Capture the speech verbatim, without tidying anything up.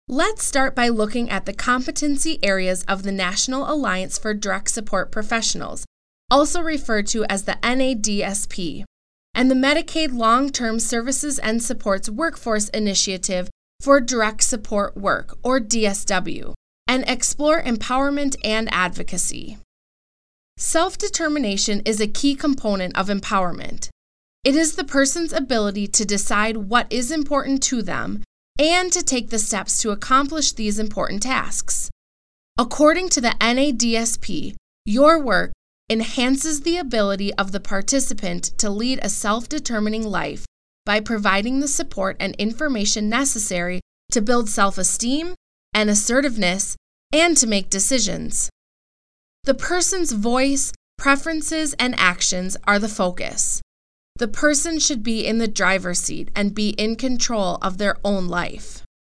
Let's start by looking at the competency areas of the National Alliance for Direct Support Professionals, also referred to as the N A D S P, and the Medicaid Long-Term Services and Supports Workforce Initiative for Direct Support Work, or D S W, and explore empowerment and advocacy. Self-determination is a key component of empowerment. It is the person's ability to decide what is important to them and to take the steps to accomplish these important tasks. According to the N A D S P, your work enhances the ability of the participant to lead a self-determining life by providing the support and information necessary to build self-esteem and assertiveness and to make decisions. The person's voice, preferences, and actions are the focus. The person should be in the driver's seat and be in control of their own life.